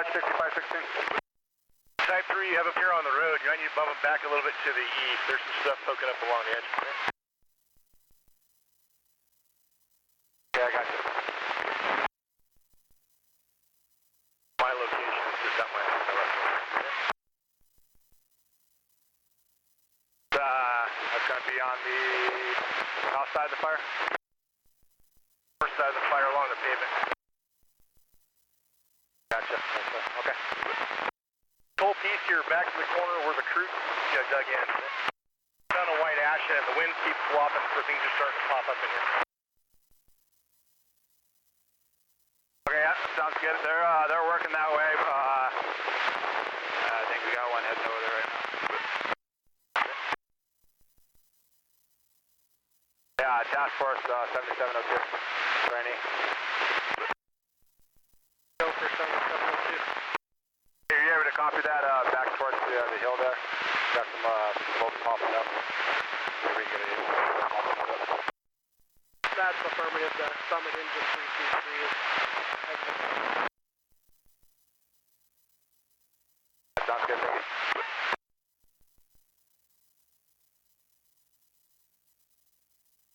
6516. Type 3, you have up here on the road. You might need to bump them back a little bit to the east. There's some stuff poking up along the edge. Yeah, I got you. My location is just out my left. That's going to be on the south side of the fire? North side of the fire along the pavement. Gotcha. Okay. Whole piece here back to the corner where the crew got dug in. Ton of white ash and the wind keeps flopping, so things are starting to pop up in here. Okay, yeah, sounds good. They're working that way. I think we got one heading over there right now. Yeah, task force 7702. Rainy. Go for 7702. Are you able to copy that back towards the hill there? Got some smoke popping up. Maybe we can get it. That's affirmative. The Summit engine 323 is heading. Sounds good, thank you.